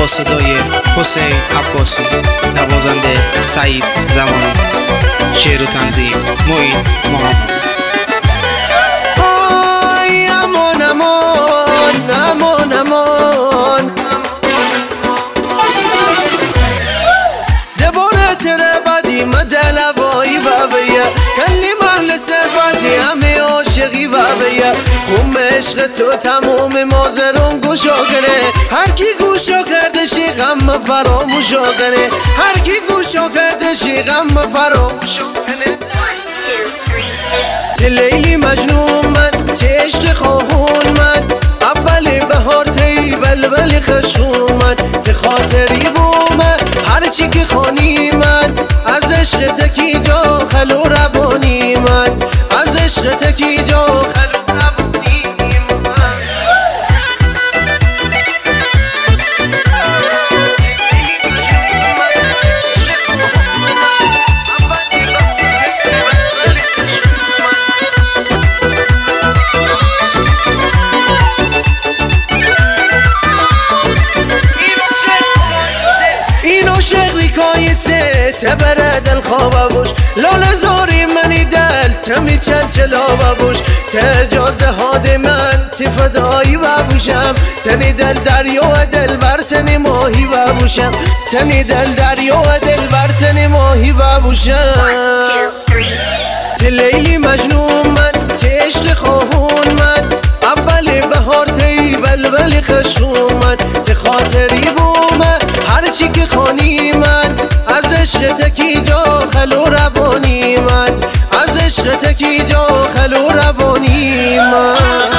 با صدای حسین عباسی، نوازنده سعید زمانی، شعر و تنظیم معین محمد. آی امان امان امان امان دباره تره بدی مدل وای بابیه کلی مال سبادی همه عاشقی بابیه خون عشق تو تمام مازرون گوشا کنه هر کی گوشا کرده شی غم فراموشا کنه هر کی گوشا کرده شی غم فراموشا کنه تی لیلی مجنون من تی عشق خواهون من اول بهار تی بلبل خشخون من تی خاطری بومه هرچی که خانی من از عشق تکی جا خلو روانی من از عشق تکی جا خلو روانی من تبره دل خوابه بوش لاله زاری منی دل تمی چلچلا بوش تجازه هاد من تی فدایی ببوشم تنی دل دریا و دل بر تنی ماهی ببوشم تنی دل دریا و دل بر تنی ماهی ببوشم تی لیلی مجنون من تی عشق خواهون من اول بهار تی بلبل خشخون من تی خاطری بومه هرچی که خانی من از عشق تکی جا خلو روانی من از عشق تکی جا خلو روانی من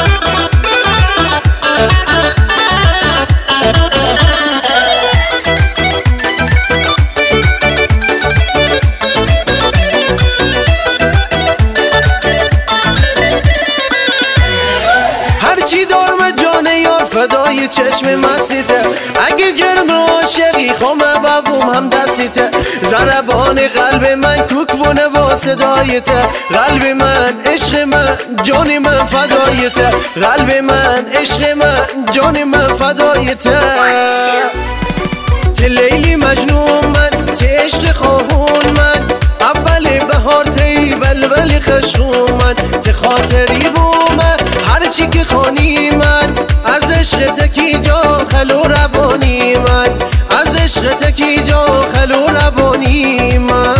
هرچی دار و جان یار فدای چشم مسیته اگه جرم عاشقی خامه بابوم هم دستیته ضربان قلب من کوک بونه با صدایته قلب من عشق من جان من فدایته قلب من عشق من جان من فدایته تی لیلی مجنون من تی عشق خواهون من اول بهار تی بلبل خشخون من تی خاطری بومه هرچی که خانی من از عشق تکی جا خلو روانی من از عشق تکی جا خلو روانی من